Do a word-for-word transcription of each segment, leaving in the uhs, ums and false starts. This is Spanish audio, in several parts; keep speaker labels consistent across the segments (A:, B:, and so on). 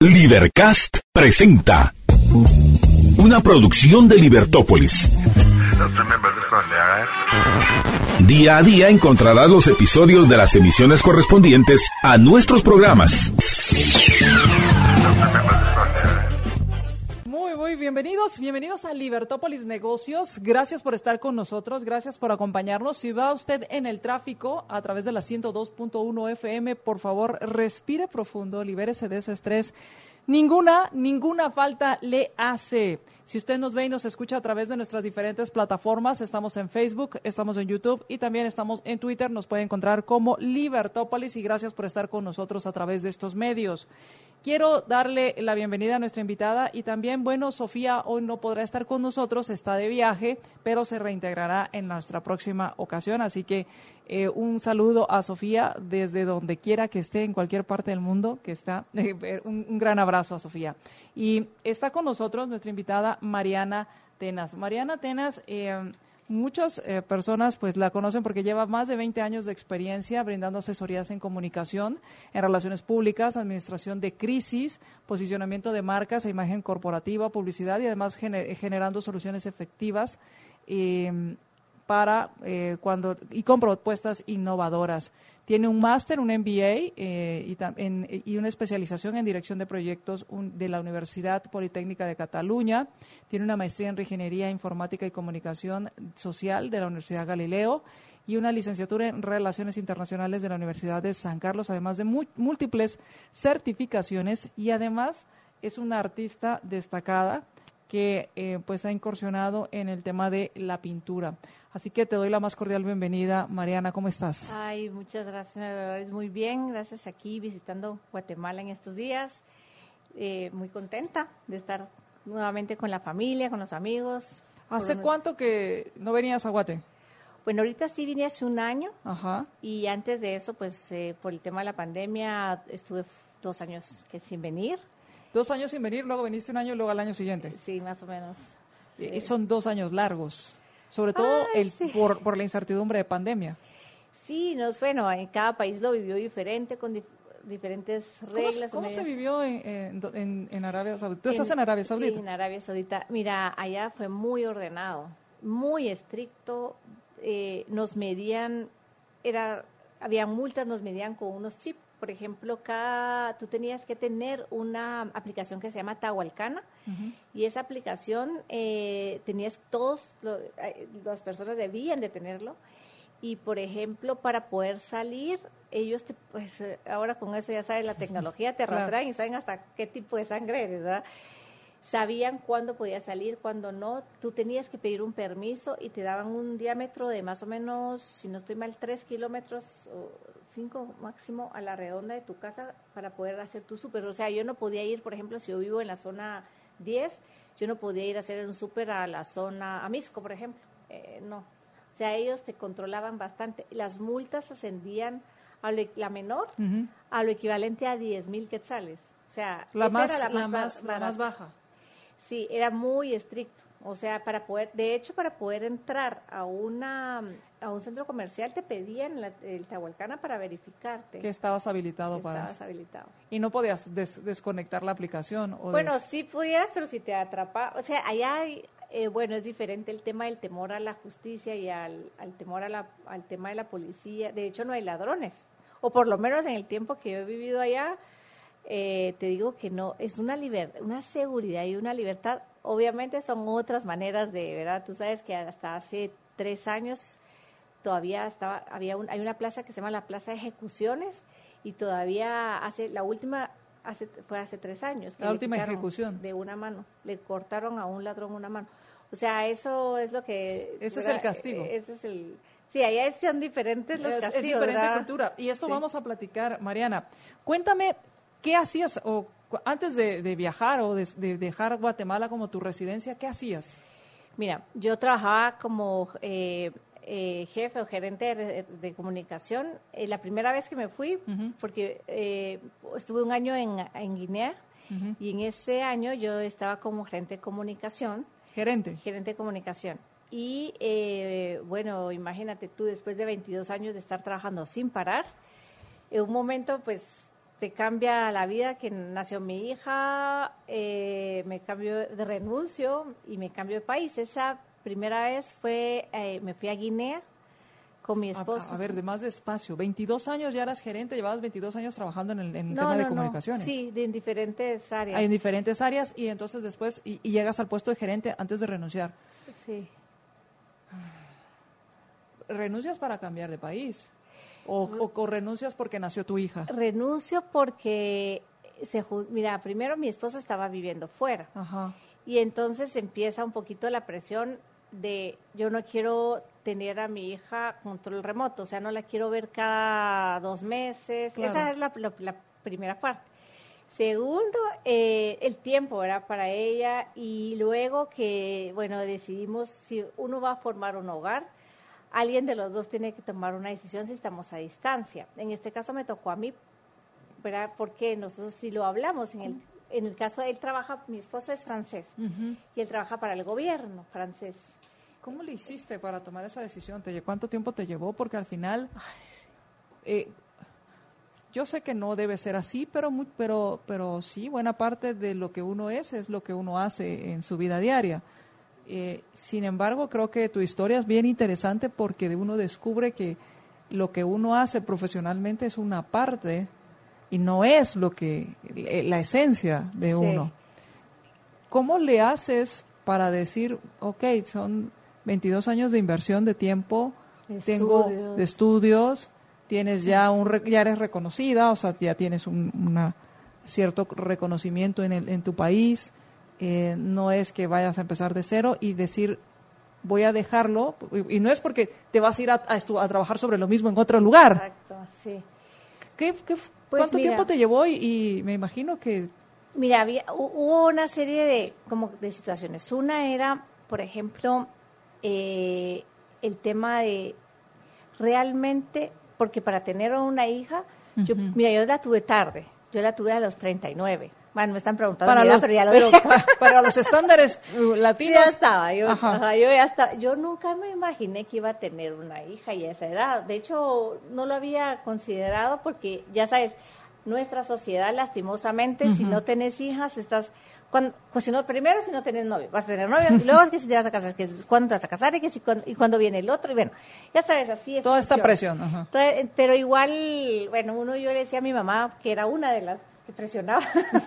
A: Libercast presenta una producción de Libertópolis. Día a día encontrarás los episodios de las emisiones correspondientes a nuestros programas.
B: Muy, muy bienvenidos, bienvenidos a Libertópolis Negocios. Gracias por estar con nosotros, gracias por acompañarnos. Si va usted en el tráfico a través de la ciento dos punto uno F M, por favor, respire profundo, libérese de ese estrés. Ninguna, ninguna falta le hace. Si usted nos ve y nos escucha a través de nuestras diferentes plataformas, estamos en Facebook, estamos en YouTube y también estamos en Twitter. Nos puede encontrar como Libertópolis y gracias por estar con nosotros a través de estos medios. Quiero darle la bienvenida a nuestra invitada y también, bueno, Sofía hoy no podrá estar con nosotros, está de viaje, pero se reintegrará en nuestra próxima ocasión. Así que eh, un saludo a Sofía desde donde quiera que esté, en cualquier parte del mundo que está. Eh, un, un gran abrazo a Sofía. Y está con nosotros nuestra invitada Mariana Tenas. Mariana Tenas, eh, muchas eh, personas pues la conocen porque lleva más de veinte años de experiencia brindando asesorías en comunicación, en relaciones públicas, administración de crisis, posicionamiento de marcas e imagen corporativa, publicidad y además gener- generando soluciones efectivas eh, para eh, cuando y con propuestas innovadoras. Tiene un máster, un M B A eh, y, tam, en, y una especialización en dirección de proyectos un, de la Universidad Politécnica de Cataluña. Tiene una maestría en Ingeniería Informática y Comunicación Social de la Universidad Galileo y una licenciatura en Relaciones Internacionales de la Universidad de San Carlos, además de mu- múltiples certificaciones, y además es una artista destacada que eh, pues ha incursionado en el tema de la pintura. Así que te doy la más cordial bienvenida, Mariana, ¿cómo estás?
C: Ay, muchas gracias, muy bien, gracias, aquí visitando Guatemala en estos días, eh, muy contenta de estar nuevamente con la familia, con los amigos.
B: ¿Hace
C: unos...
B: cuánto que no venías a Guate?
C: Bueno, ahorita sí vine hace un año.
B: Ajá.
C: Y antes de eso, pues eh, por el tema de la pandemia estuve dos años que sin venir.
B: Dos años sin venir, luego viniste un año y luego al año siguiente.
C: Sí, más o menos.
B: Sí.
C: Sí.
B: Son dos años largos, sobre todo
C: Ay,
B: el,
C: sí.
B: por, por la incertidumbre de pandemia.
C: Sí, nos, bueno, en cada país lo vivió diferente, con dif- diferentes reglas.
B: ¿Cómo, cómo se
C: medidas.
B: vivió en, en, en Arabia Saudita? ¿Tú estás en,
C: en
B: Arabia Saudita?
C: Sí, en Arabia Saudita. Mira, allá fue muy ordenado, muy estricto. Eh, nos medían, era, había multas, nos medían con unos chips. Por ejemplo, cada, tú tenías que tener una aplicación que se llama Tahualcana, uh-huh. y esa aplicación eh, tenías todos, lo, eh, las personas debían de tenerlo. Y, por ejemplo, para poder salir, ellos, te, pues ahora con eso ya sabes, la tecnología te rastrean, claro, y saben hasta qué tipo de sangre eres, ¿verdad? Sabían cuándo podías salir, cuándo no. Tú tenías que pedir un permiso y te daban un diámetro de más o menos, si no estoy mal, tres kilómetros o cinco máximo a la redonda de tu casa para poder hacer tu súper. O sea, yo no podía ir, por ejemplo, si yo vivo en la zona diez, yo no podía ir a hacer un súper a la zona, a Misco, por ejemplo. Eh, no. O sea, ellos te controlaban bastante. Las multas ascendían a lo, la menor, uh-huh. a lo equivalente a diez mil quetzales. O sea,
B: la más,
C: era la más,
B: la más,
C: ba-
B: la más baja.
C: Sí, era muy estricto. O sea, para poder, de hecho, para poder entrar a una a un centro comercial te pedían la, el Tahualcana para verificarte
B: que estabas habilitado
C: que
B: para
C: estabas habilitado.
B: Y no podías des, desconectar la aplicación. O
C: bueno,
B: des...
C: sí pudieras, pero si te atrapa, o sea, allá hay, eh, bueno, es diferente el tema del temor a la justicia y al, al temor a la, al tema de la policía. De hecho, no hay ladrones, o por lo menos en el tiempo que yo he vivido allá. Eh, te digo que no, es una libertad, una seguridad y una libertad. Obviamente son otras maneras de, ¿verdad? Tú sabes que hasta hace tres años todavía estaba, había un, hay una plaza que se llama la Plaza de Ejecuciones y todavía hace, la última hace, fue hace tres años. Que
B: la
C: le
B: última
C: quitaron
B: ejecución.
C: De una mano, le cortaron a un ladrón una mano. O sea, eso es lo que...
B: Ese
C: ¿verdad?
B: es el castigo.
C: Ese es el... Sí, allá son diferentes los
B: es,
C: castigos,
B: es diferente
C: ¿verdad?
B: cultura. Y esto
C: sí.
B: vamos a platicar, Mariana. Cuéntame, ¿qué hacías o antes de, de viajar o de, de dejar Guatemala como tu residencia? ¿Qué hacías?
C: Mira, yo trabajaba como eh, eh, jefe o gerente de, de comunicación. Eh, la primera vez que me fui, uh-huh. porque eh, estuve un año en, en Guinea, uh-huh. y en ese año yo estaba como gerente de comunicación.
B: Gerente.
C: Gerente de comunicación. Y eh, bueno, imagínate tú, después de veintidós años de estar trabajando sin parar, en un momento pues te cambia la vida, que nació mi hija, eh, me cambio de renuncio y me cambio de país. Esa primera vez fue, eh, me fui a Guinea con mi esposo.
B: A, a ver, de más despacio. veintidós años ya eras gerente, llevabas veintidós años trabajando en el, en el
C: no,
B: tema
C: no,
B: de
C: no.
B: comunicaciones.
C: Sí, de en diferentes áreas.
B: Hay en diferentes áreas y entonces después, y, y llegas al puesto de gerente antes de renunciar.
C: Sí.
B: ¿Renuncias para cambiar de país? ¿O, o, o renuncias porque nació tu hija?
C: Renuncio porque, se, mira, primero mi esposo estaba viviendo fuera.
B: Ajá.
C: Y entonces empieza un poquito la presión de yo no quiero tener a mi hija control remoto, o sea, no la quiero ver cada dos meses. Claro. Esa es la, la, la primera parte. Segundo, eh, el tiempo era para ella, y luego que, bueno, decidimos si uno va a formar un hogar, alguien de los dos tiene que tomar una decisión si estamos a distancia. En este caso me tocó a mí, ¿verdad? Porque nosotros sí lo hablamos. En el, en el caso de él trabaja, mi esposo es francés, uh-huh. y él trabaja para el gobierno francés.
B: ¿Cómo le hiciste para tomar esa decisión? ¿Cuánto tiempo te llevó? Porque al final, eh, yo sé que no debe ser así, pero, muy, pero, pero sí, buena parte de lo que uno es es lo que uno hace en su vida diaria. Eh, sin embargo, creo que tu historia es bien interesante porque uno descubre que lo que uno hace profesionalmente es una parte y no es lo que la esencia de sí. uno. ¿Cómo le haces para decir, ok, son veintidós años de inversión de tiempo, estudios. tengo de estudios, tienes ya un ya eres reconocida, o sea, ya tienes un una cierto reconocimiento en el, en tu país? Eh, no es que vayas a empezar de cero y decir voy a dejarlo, y, y no es porque te vas a ir a, a, estu- a trabajar sobre lo mismo en otro lugar.
C: Exacto, sí.
B: ¿Qué, qué,
C: pues
B: ¿Cuánto
C: mira,
B: tiempo te llevó? Y, y me imagino que...
C: Mira, había, hubo una serie de, como de situaciones. Una era, por ejemplo, eh, el tema de realmente, porque para tener una hija, uh-huh. yo, mira, yo la tuve tarde, yo la tuve a los treinta y nueve. Bueno, me están preguntando
B: para
C: edad,
B: los,
C: pero ya lo
B: pero
C: dije.
B: Pa, para los estándares uh, latinos.
C: Ya estaba, yo, ajá, yo ya estaba. Yo nunca me imaginé que iba a tener una hija y a esa edad. De hecho, no lo había considerado porque, ya sabes, nuestra sociedad, lastimosamente, uh-huh. si no tenés hijas, estás... Cuando, pues si no, primero si no tenés novio, vas a tener novio, y luego es que si te vas a casar, es que cuándo te vas a casar, y que si cuando, y cuando viene el otro, y bueno, ya sabes, así es.
B: Toda esta presión. Ajá.
C: Entonces, pero igual, bueno, uno yo le decía a mi mamá, que era una de las que presionaba,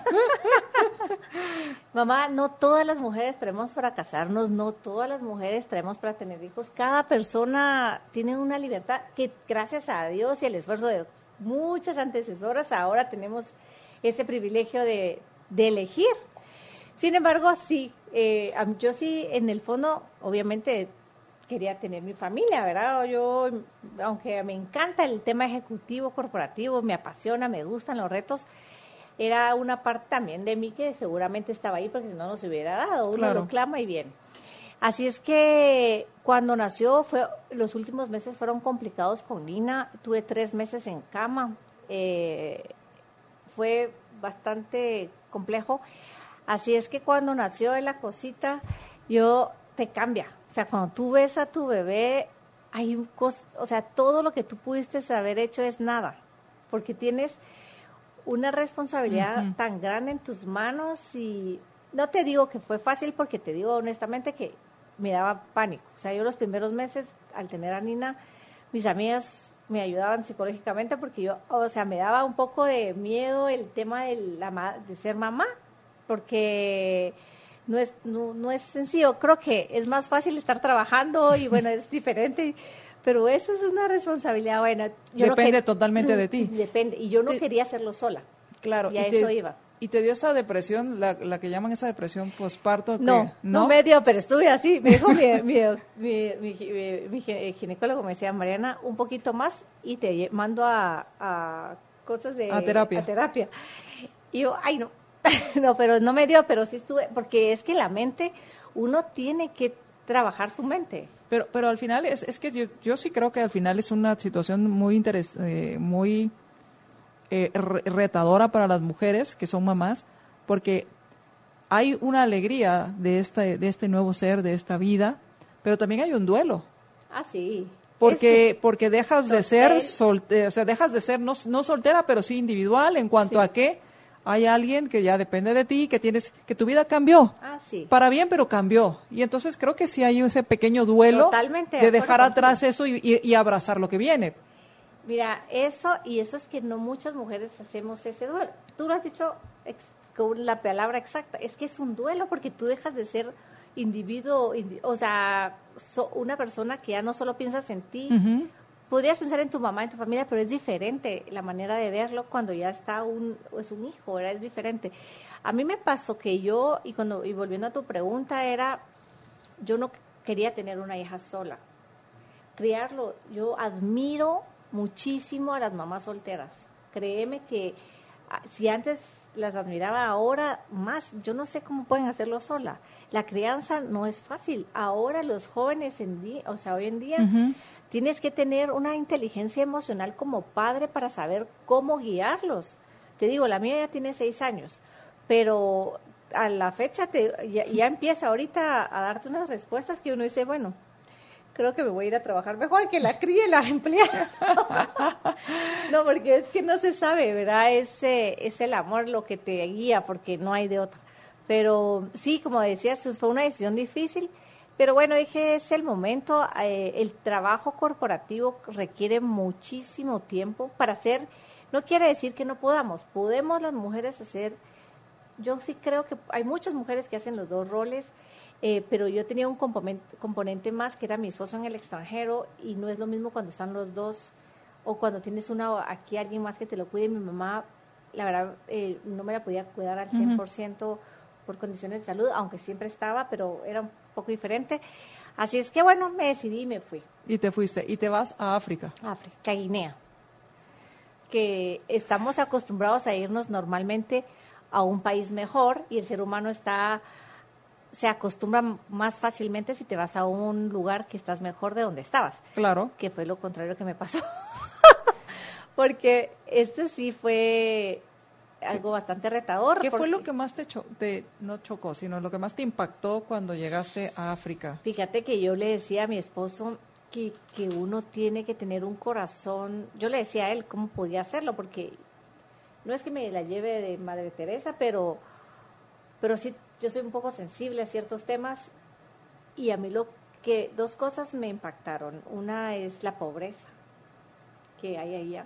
C: mamá, no todas las mujeres traemos para casarnos, no todas las mujeres traemos para tener hijos, cada persona tiene una libertad que gracias a Dios y el esfuerzo de muchas antecesoras, ahora tenemos ese privilegio de, de elegir. Sin embargo, sí, eh, yo sí, en el fondo, obviamente, quería tener mi familia, ¿verdad? Yo, aunque me encanta el tema ejecutivo, corporativo, me apasiona, me gustan los retos, era una parte también de mí que seguramente estaba ahí, porque si no, no se hubiera dado, uno claro. lo clama y bien. Así es que cuando nació, fue los últimos meses fueron complicados con Nina, tuve tres meses en cama, eh, fue bastante complejo. Así es que cuando nació la cosita, yo te cambia. O sea, cuando tú ves a tu bebé, hay un cos, o sea, todo lo que tú pudiste haber hecho es nada, porque tienes una responsabilidad uh-huh. tan grande en tus manos y no te digo que fue fácil, porque te digo honestamente que me daba pánico. O sea, yo los primeros meses, al tener a Nina, mis amigas me ayudaban psicológicamente porque yo, o sea, me daba un poco de miedo el tema de, la, de ser mamá, porque no es no, no es sencillo. Creo que es más fácil estar trabajando y bueno, es diferente, pero eso es una responsabilidad. Bueno, yo
B: depende
C: no que,
B: totalmente de ti.
C: Depende, y yo no te, quería hacerlo sola.
B: Claro,
C: y a
B: y
C: eso
B: te,
C: iba.
B: ¿Y te dio esa depresión, la, la que llaman esa depresión posparto?
C: No,
B: que,
C: no, no me dio, pero estuve así. Me dijo mi, mi, mi, mi, mi, mi ginecólogo, me decía, Mariana, un poquito más y te mando a, a cosas de...
B: A terapia.
C: A terapia. Y yo, ay, no. No, pero no me dio, pero sí estuve, porque es que la mente, uno tiene que trabajar su mente.
B: Pero pero al final, es, es que yo, yo sí creo que al final es una situación muy interes, eh, muy eh, retadora para las mujeres que son mamás, porque hay una alegría de este, de este nuevo ser, de esta vida, pero también hay un duelo.
C: Ah, sí.
B: Porque,
C: es que,
B: porque dejas de ser, solte, o sea, dejas de ser no, no soltera, pero sí individual, en cuanto sí. a que hay alguien que ya depende de ti, que tienes, que tu vida cambió.
C: Ah, sí.
B: Para bien, pero cambió. Y entonces creo que sí hay ese pequeño duelo
C: Totalmente
B: de dejar
C: contigo.
B: atrás eso y, y, y abrazar lo que viene.
C: Mira, eso, y eso es que no muchas mujeres hacemos ese duelo. Tú lo has dicho ex, con la palabra exacta, es que es un duelo porque tú dejas de ser individuo, indi, o sea, so, una persona que ya no solo piensas en ti. Uh-huh. Podrías pensar en tu mamá, en tu familia, pero es diferente la manera de verlo cuando ya está un, es un hijo, ¿verdad? Es diferente. A mí me pasó que yo, y cuando y volviendo a tu pregunta, era, yo no quería tener una hija sola. Criarlo, yo admiro muchísimo a las mamás solteras. Créeme que si antes las admiraba, ahora más, yo no sé cómo pueden hacerlo sola. La crianza no es fácil. Ahora los jóvenes, en día, o sea, hoy en día, uh-huh. tienes que tener una inteligencia emocional como padre para saber cómo guiarlos. Te digo, la mía ya tiene seis años, pero a la fecha te, ya, ya empieza ahorita a darte unas respuestas que uno dice, bueno, creo que me voy a ir a trabajar mejor que la críe la empleada. No, porque es que no se sabe, ¿verdad? Es, eh, es el amor lo que te guía, porque no hay de otra. Pero sí, como decías, fue una decisión difícil, pero bueno, dije, es el momento. Eh, el trabajo corporativo requiere muchísimo tiempo para hacer, no quiere decir que no podamos, podemos las mujeres hacer, yo sí creo que hay muchas mujeres que hacen los dos roles. Eh, pero yo tenía un componente, componente más que era mi esposo en el extranjero y no es lo mismo cuando están los dos o cuando tienes una aquí alguien más que te lo cuide. Mi mamá, la verdad, eh, no me la podía cuidar al cien por ciento uh-huh. por condiciones de salud, aunque siempre estaba, pero era un poco diferente. Así es que, bueno, me decidí y me fui.
B: Y te fuiste, y te vas a África.
C: África, a Guinea. Que estamos acostumbrados a irnos normalmente a un país mejor y el ser humano está... se acostumbra más fácilmente si te vas a un lugar que estás mejor de donde estabas.
B: Claro.
C: Que fue lo contrario que me pasó. Porque este sí fue algo bastante retador.
B: ¿Qué
C: porque...
B: fue lo que más te, cho- te, no chocó, sino lo que más te impactó cuando llegaste a África?
C: Fíjate que yo le decía a mi esposo que, que uno tiene que tener un corazón. Yo le decía a él cómo podía hacerlo, porque no es que me la lleve de Madre Teresa, pero, pero sí... yo soy un poco sensible a ciertos temas y a mí lo que dos cosas me impactaron. Una es la pobreza que hay allá.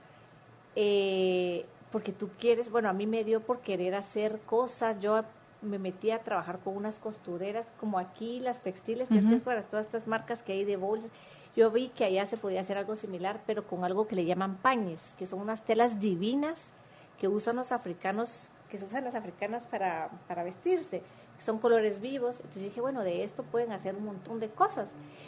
C: Eh, porque tú quieres, bueno, a mí me dio por querer hacer cosas. Yo me metí a trabajar con unas costureras, como aquí las textiles, uh-huh. todas estas marcas que hay de bolsas. Yo vi que allá se podía hacer algo similar, pero con algo que le llaman pañes, que son unas telas divinas que usan los africanos, que se usan las africanas para, para vestirse, que son colores vivos. Entonces dije, bueno, de esto pueden hacer un montón de cosas.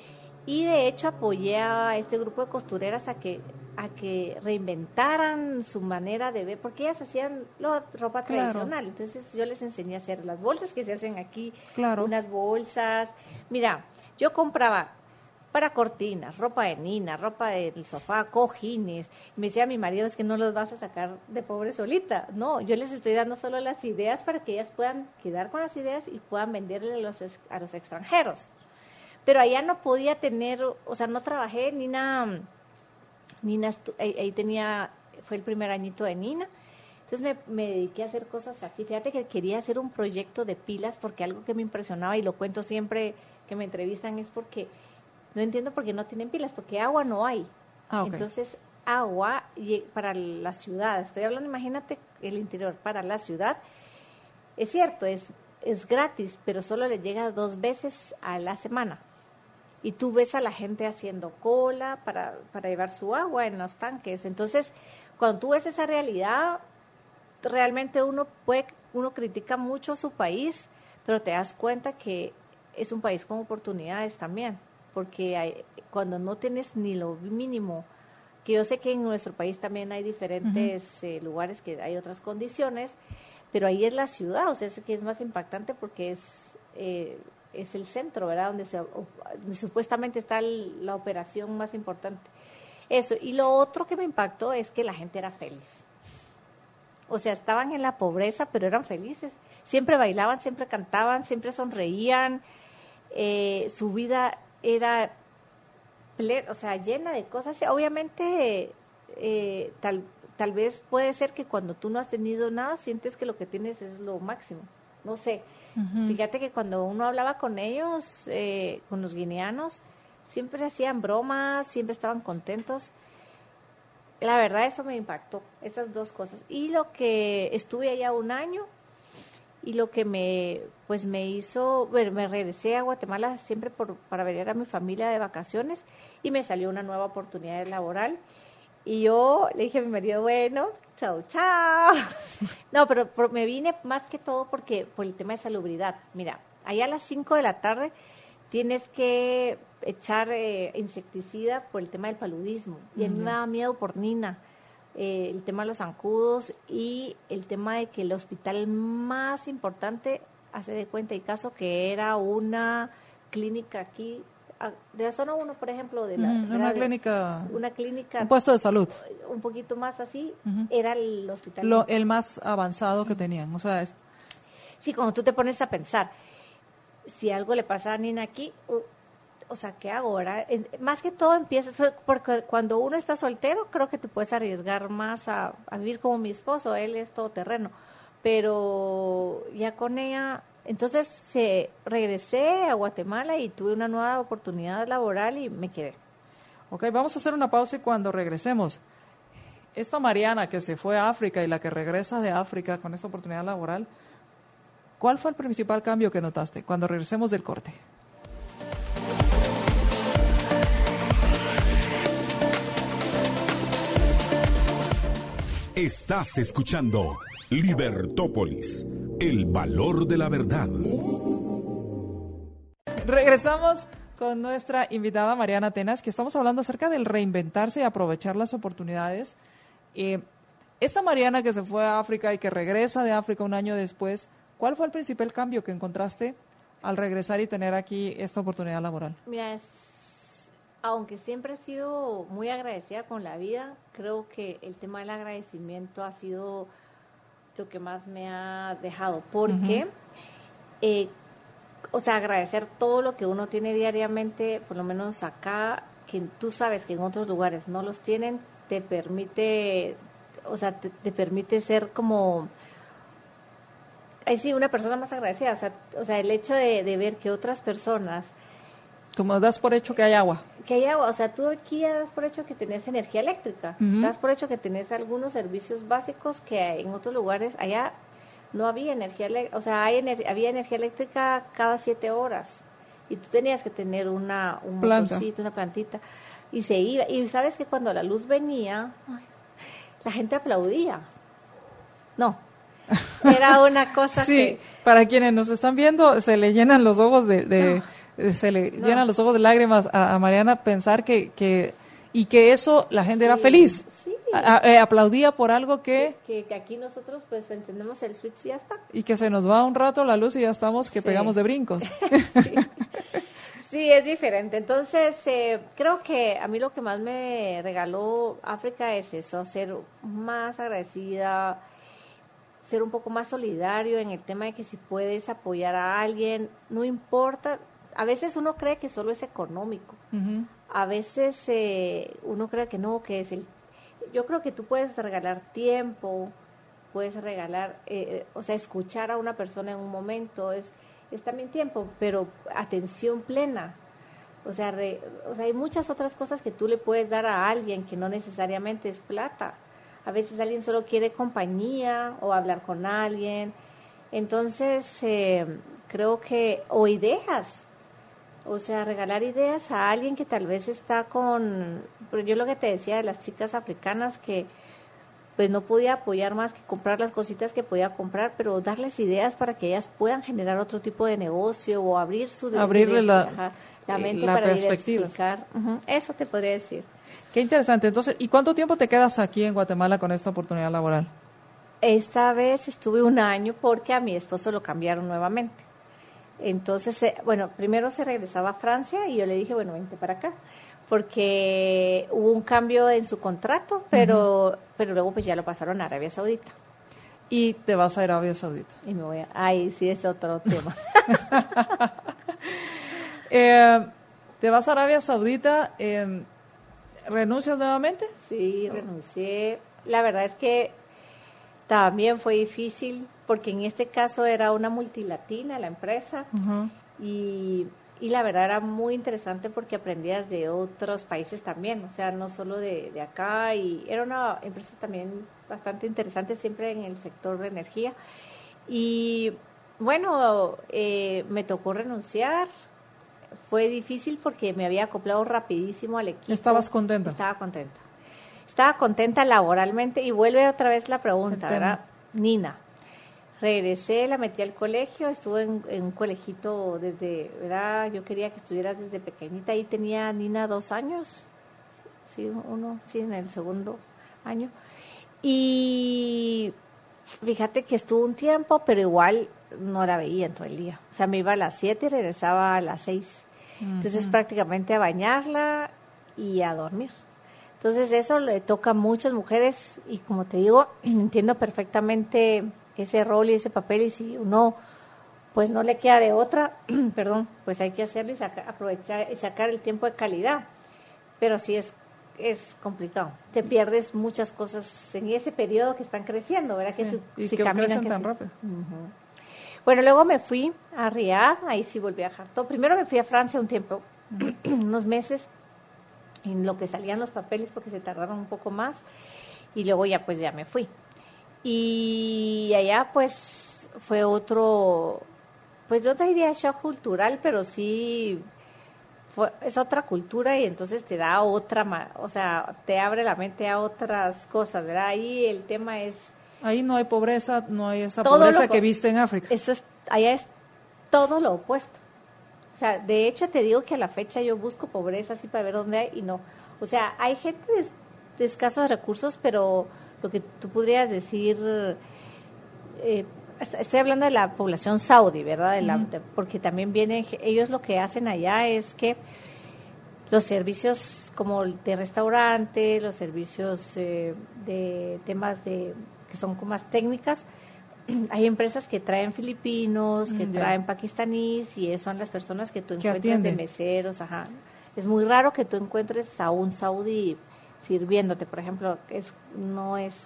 C: Y de hecho apoyé a este grupo de costureras a que, a que reinventaran su manera de ver, porque ellas hacían lo, ropa
B: claro.
C: tradicional. Entonces yo les enseñé a hacer las bolsas que se hacen aquí,
B: claro.
C: unas bolsas. Mira, yo compraba para cortinas, ropa de nina, ropa del sofá, cojines. Me decía mi marido, es que no los vas a sacar de pobre solita. No, yo les estoy dando solo las ideas para que ellas puedan quedar con las ideas y puedan venderle a los, a los extranjeros. Pero allá no podía tener, o sea, no trabajé, Nina, Nina ahí, ahí tenía, fue el primer añito de Nina. Entonces me, me dediqué a hacer cosas así. Fíjate que quería hacer un proyecto de pilas, porque algo que me impresionaba, y lo cuento siempre que me entrevistan, es porque no entiendo por qué no tienen pilas, porque agua no hay.
B: Ah, okay.
C: Entonces, agua para la ciudad, estoy hablando, imagínate el interior, para la ciudad, es cierto, es, es gratis, pero solo le llega dos veces a la semana. Y tú ves a la gente haciendo cola para, para llevar su agua en los tanques. Entonces, cuando tú ves esa realidad, realmente uno puede, uno critica mucho su país, pero te das cuenta que es un país con oportunidades también. Porque hay, cuando no tienes ni lo mínimo, que yo sé que en nuestro país también hay diferentes uh-huh. eh, lugares que hay otras condiciones, pero ahí es la ciudad, o sea, es que es más impactante porque es eh, es el centro, ¿verdad? Donde, se, donde supuestamente está el, la operación más importante. Eso, y lo otro que me impactó es que la gente era feliz. O sea, estaban en la pobreza, pero eran felices. Siempre bailaban, siempre cantaban, siempre sonreían. Eh, su vida era ple- o sea, llena de cosas. Obviamente, eh, tal, tal vez puede ser que cuando tú no has tenido nada, sientes que lo que tienes es lo máximo. No sé. Uh-huh. Fíjate que cuando uno hablaba con ellos, eh, con los guineanos, siempre hacían bromas, siempre estaban contentos. La verdad, eso me impactó, esas dos cosas. Y lo que estuve allá un año y lo que me, pues me hizo, bueno, me regresé a Guatemala siempre por, para ver a mi familia de vacaciones y me salió una nueva oportunidad laboral. Y yo le dije a mi marido, bueno, chao, chao. No, pero, pero me vine más que todo porque por el tema de salubridad. Mira, allá a las cinco de la tarde tienes que echar eh, insecticida por el tema del paludismo. Y a mí me daba miedo por Nina, eh, el tema de los zancudos y el tema de que el hospital más importante, hace de cuenta y caso que era una clínica aquí, de la zona uno, por ejemplo, de la,
B: uh-huh, una
C: de,
B: clínica,
C: una clínica,
B: un puesto de salud,
C: un poquito más así,
B: uh-huh.
C: era el hospital.
B: Lo, el más avanzado uh-huh. que tenían, o sea, es...
C: sí, cuando tú te pones a pensar, si algo le pasa a Nina aquí, uh, o sea, ¿qué hago ahora? Más que todo empieza, porque cuando uno está soltero, creo que te puedes arriesgar más a, a vivir como mi esposo, él es todoterreno, pero ya con ella, entonces eh, regresé a Guatemala y tuve una nueva oportunidad laboral y me quedé.
B: Ok, vamos a hacer una pausa y cuando regresemos, esta Mariana que se fue a África y la que regresa de África con esta oportunidad laboral, ¿cuál fue el principal cambio que notaste cuando regresemos del corte?
A: Estás escuchando Libertópolis, el valor de la verdad.
B: Regresamos con nuestra invitada Mariana Atenas, que estamos hablando acerca del reinventarse y aprovechar las oportunidades. Eh, esta Mariana que se fue a África y que regresa de África un año después, ¿cuál fue el principal cambio que encontraste al regresar y tener aquí esta oportunidad laboral?
C: Mira, es, aunque siempre he sido muy agradecida con la vida, creo que el tema del agradecimiento ha sido lo que más me ha dejado, porque, uh-huh. eh, o sea, agradecer todo lo que uno tiene diariamente, por lo menos acá, que tú sabes que en otros lugares no los tienen, te permite, o sea, te, te permite ser como... Ahí sí, una persona más agradecida, o sea, o sea el hecho de, de ver que otras personas...
B: Como das por hecho que hay agua.
C: Que hay agua, o sea, tú aquí ya das por hecho que tenés energía eléctrica, uh-huh. das por hecho que tenés algunos servicios básicos que en otros lugares, allá no había energía eléctrica, o sea, hay ener- había energía eléctrica cada siete horas, y tú tenías que tener una, un
B: Planta.
C: motorcito, una plantita, y se iba, y sabes que cuando la luz venía, ay, la gente aplaudía, no, era una cosa
B: sí,
C: que...
B: para quienes nos están viendo, se le llenan los ojos de... de... No. se le no. llenan los ojos de lágrimas a, a Mariana pensar que, que y que eso la gente sí, era feliz
C: sí.
B: a, a, aplaudía por algo que,
C: que que aquí nosotros pues entendemos el switch y ya está
B: y que se nos va un rato la luz y ya estamos que sí. pegamos de brincos.
C: sí. sí, es diferente. Entonces eh, creo que a mí lo que más me regaló África es eso, ser más agradecida, ser un poco más solidario en el tema de que si puedes apoyar a alguien, no importa. A veces uno cree que solo es económico. Uh-huh. A veces eh, uno cree que no, que es el... Yo creo que tú puedes regalar tiempo, puedes regalar, eh, o sea, escuchar a una persona en un momento, es, es también tiempo, pero atención plena. O sea, re, o sea, hay muchas otras cosas que tú le puedes dar a alguien que no necesariamente es plata. A veces alguien solo quiere compañía o hablar con alguien. Entonces, eh, creo que... O ideas. O sea, regalar ideas a alguien que tal vez está con... Pero yo lo que te decía de las chicas africanas que pues no podía apoyar más que comprar las cositas que podía comprar, pero darles ideas para que ellas puedan generar otro tipo de negocio o abrir su...
B: Abrirle la,
C: ajá, la mente
B: la
C: para
B: perspectiva.
C: diversificar. Uh-huh. Eso te podría decir.
B: Qué interesante. Entonces, ¿y cuánto tiempo te quedas aquí en Guatemala con esta oportunidad laboral?
C: Esta vez estuve un año porque a mi esposo lo cambiaron nuevamente. Entonces, eh, bueno, primero se regresaba a Francia y yo le dije, bueno, vente para acá, porque hubo un cambio en su contrato, pero uh-huh. pero luego pues ya lo pasaron a Arabia Saudita.
B: Y te vas a Arabia Saudita.
C: Y me voy a... Ay, sí, es otro tema.
B: eh, Te vas a Arabia Saudita, eh, ¿renuncias nuevamente?
C: Sí, renuncié. La verdad es que también fue difícil, porque en este caso era una multilatina la empresa, uh-huh. y, y la verdad era muy interesante porque aprendías de otros países también, o sea, no solo de, de acá, y era una empresa también bastante interesante, siempre en el sector de energía. Y bueno, eh, me tocó renunciar. Fue difícil porque me había acoplado rapidísimo al equipo.
B: ¿Estabas contenta?
C: Estaba contenta. Estaba contenta laboralmente, y vuelve otra vez la pregunta, ¿verdad? Nina. Regresé, la metí al colegio, estuve en, en un colegito desde, ¿verdad? Yo quería que estuviera desde pequeñita, ahí tenía Nina dos años, sí, uno, sí, en el segundo año. Y fíjate que estuvo un tiempo, pero igual no la veía en todo el día. O sea, me iba a las siete y regresaba a las seis. Uh-huh. Entonces, prácticamente a bañarla y a dormir. Entonces, eso le toca a muchas mujeres, y como te digo, entiendo perfectamente ese rol y ese papel, y si uno pues no le queda de otra, perdón, pues hay que hacerlo y saca, aprovechar y sacar el tiempo de calidad. Pero sí es es complicado. Te pierdes muchas cosas en ese periodo que están creciendo, ¿verdad? Que
B: sí.
C: si,
B: y
C: si
B: que
C: caminan,
B: crecen
C: que
B: tan
C: sí.
B: rápido.
C: Uh-huh. Bueno, luego me fui a Riad, ahí sí volví a Jarto. Primero me fui a Francia un tiempo, uh-huh. unos meses, en lo que salían los papeles, porque se tardaron un poco más, y luego ya pues ya me fui. Y allá pues fue otro, pues yo te diría shock cultural, pero sí fue, es otra cultura, y entonces te da otra, o sea, te abre la mente a otras cosas, ¿verdad? Ahí el tema es...
B: Ahí no hay pobreza, no hay esa pobreza
C: lo,
B: que viste en África.
C: Eso es, allá es todo lo opuesto. O sea, de hecho te digo que a la fecha yo busco pobreza así para ver dónde hay, y no. O sea, hay gente de, de escasos recursos, pero lo que tú podrías decir, eh, estoy hablando de la población saudí, ¿verdad? De la, de, porque también vienen, ellos lo que hacen allá es que los servicios como de restaurante, los servicios eh, de temas de que son como más técnicas, hay empresas que traen filipinos, que mm, traen yeah. pakistaníes, y son las personas que tú encuentras
B: atienden?
C: de meseros, ajá. Es muy raro que tú encuentres a un saudí sirviéndote, por ejemplo, es no es,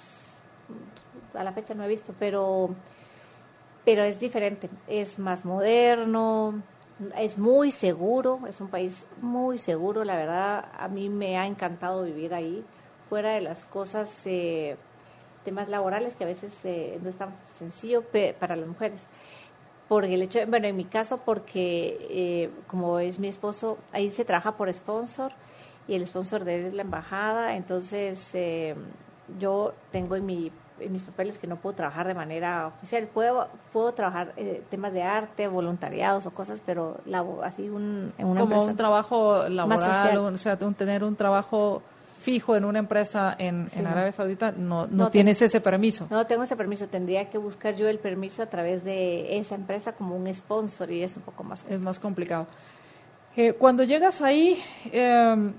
C: a la fecha no he visto, pero pero es diferente, es más moderno, es muy seguro, es un país muy seguro, la verdad, a mí me ha encantado vivir ahí, fuera de las cosas, eh, temas laborales que a veces eh, no es tan sencillo pe- para las mujeres. Porque el hecho, bueno, en mi caso, porque eh, como es mi esposo, ahí se trabaja por sponsor, y el sponsor de él es la embajada, entonces eh, yo tengo en, mi, en mis papeles que no puedo trabajar de manera oficial. Puedo, puedo trabajar eh, temas de arte, voluntariados o cosas, pero la, así un, en una
B: como
C: empresa
B: un trabajo laboral,
C: un,
B: o sea, un, tener un trabajo fijo en una empresa en, sí, en Arabia Saudita, no, no,
C: no
B: tienes
C: tengo,
B: ese permiso.
C: No tengo ese permiso, tendría que buscar yo el permiso a través de esa empresa como un sponsor, y es un poco más complicado.
B: Es más complicado. Eh, cuando llegas ahí, eh,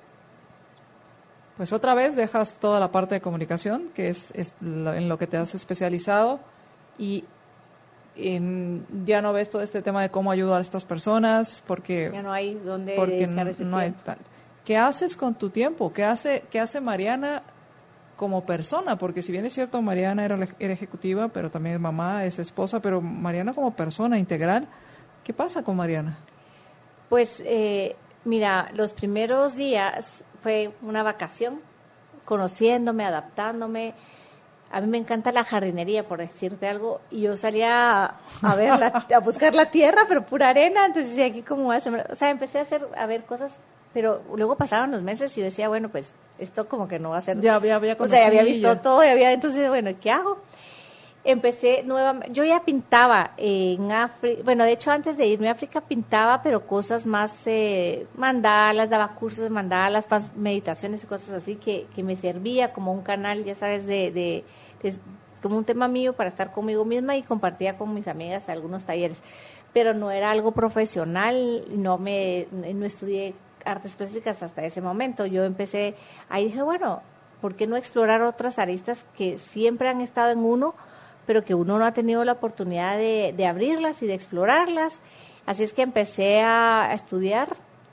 B: pues otra vez dejas toda la parte de comunicación, que es, es lo, en lo que te has especializado, y en, ya no ves todo este tema de cómo ayudar a estas personas, porque
C: ya no hay donde
B: porque
C: dedicar ese
B: no hay tal. ¿Qué haces con tu tiempo? ¿Qué hace, qué hace Mariana como persona? Porque si bien es cierto, Mariana era, era ejecutiva, pero también es mamá, es esposa, pero Mariana como persona integral, ¿qué pasa con Mariana?
C: Pues, eh, mira, los primeros días fue una vacación, conociéndome, adaptándome. A mí me encanta la jardinería, por decirte algo, y yo salía a, a ver, la, a buscar la tierra, pero pura arena, entonces decía, aquí cómo voy a sembrar. O sea, empecé a hacer, a ver cosas. Pero luego pasaban los meses y yo decía, bueno, pues esto como que no va a ser...
B: Ya había, había
C: o sea, ya había visto ya. todo, y había, entonces, bueno, ¿qué hago? Empecé nuevamente, yo ya pintaba en África, bueno, de hecho antes de irme a África pintaba, pero cosas más, eh, mandalas, daba cursos de mandalas, meditaciones y cosas así, que, que me servía como un canal, ya sabes, de, de, de como un tema mío para estar conmigo misma, y compartía con mis amigas algunos talleres, pero no era algo profesional, no me, no estudié artes plásticas hasta ese momento. Yo empecé, ahí dije, bueno, ¿por qué no explorar otras aristas que siempre han estado en uno, pero que uno no ha tenido la oportunidad de, de abrirlas y de explorarlas? Así es que empecé a, a estudiar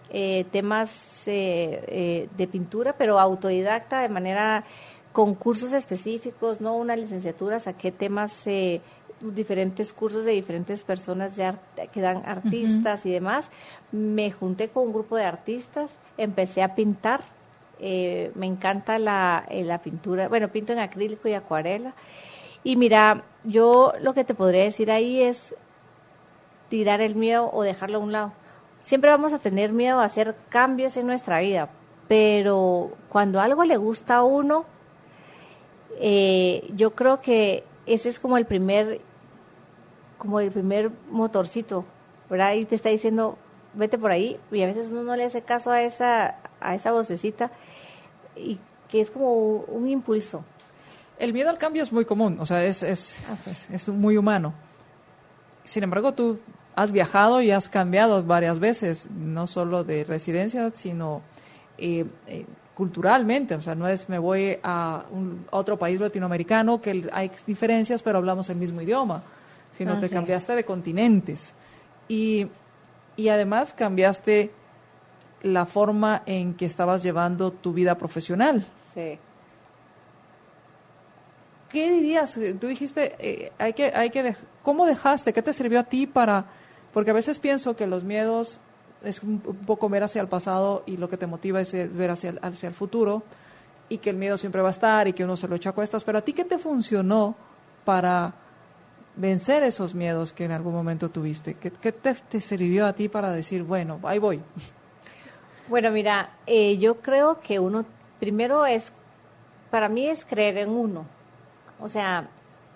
C: eh, temas eh, eh, de pintura, pero autodidacta, de manera con cursos específicos, no una licenciatura, saqué temas, eh, diferentes cursos de diferentes personas de art- que dan artistas uh-huh. y demás. Me junté con un grupo de artistas, empecé a pintar, eh, me encanta la, eh, la pintura, bueno, pinto en acrílico y acuarela. Y mira, yo lo que te podría decir ahí es tirar el miedo o dejarlo a un lado. Siempre vamos a tener miedo a hacer cambios en nuestra vida, pero cuando algo le gusta a uno, eh, yo creo que ese es como el primer, como el primer motorcito, ¿verdad? Y te está diciendo, vete por ahí, y a veces uno no le hace caso a esa, a esa vocecita, y que es como un impulso.
B: El miedo al cambio es muy común, o sea, es, es, es, es muy humano. Sin embargo, tú has viajado y has cambiado varias veces, no solo de residencia, sino eh, eh, culturalmente. O sea, no es me voy a, un, a otro país latinoamericano, que hay diferencias, pero hablamos el mismo idioma, sino ah, te sí. cambiaste de continentes. Y, y además cambiaste la forma en que estabas llevando tu vida profesional.
C: Sí.
B: ¿Qué dirías? Tú dijiste, eh, hay que, hay que dej- ¿cómo dejaste? ¿Qué te sirvió a ti para...? Porque a veces pienso que los miedos es un, un poco ver hacia el pasado y lo que te motiva es ver hacia el, hacia el futuro, y que el miedo siempre va a estar y que uno se lo echa a cuestas. Pero ¿a ti qué te funcionó para vencer esos miedos que en algún momento tuviste? ¿Qué, qué te, te sirvió a ti para decir, bueno, ahí voy?
C: Bueno, mira, eh, yo creo que uno, primero es, para mí es creer en uno. O sea,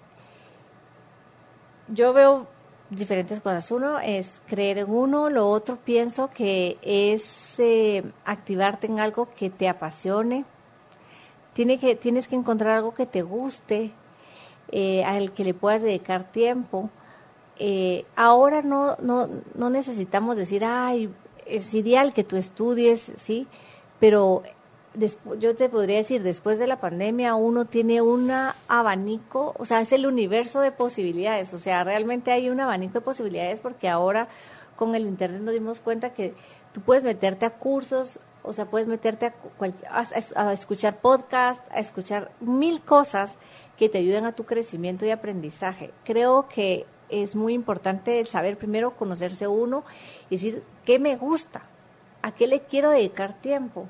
C: yo veo diferentes cosas. Uno es creer en uno, lo otro pienso que es eh, activarte en algo que te apasione. Tiene que, tienes que encontrar algo que te guste, eh, al que le puedas dedicar tiempo. Eh, ahora no, no, no necesitamos decir, ay, es ideal que tú estudies, ¿sí? Pero Después, yo te podría decir, después de la pandemia uno tiene un abanico, o sea, es el universo de posibilidades, o sea, realmente hay un abanico de posibilidades, porque ahora con el internet nos dimos cuenta que tú puedes meterte a cursos, o sea, puedes meterte a, cual, a, a escuchar podcasts, a escuchar mil cosas que te ayuden a tu crecimiento y aprendizaje. Creo que es muy importante el saber primero conocerse uno y decir, ¿qué me gusta? ¿A qué le quiero dedicar tiempo?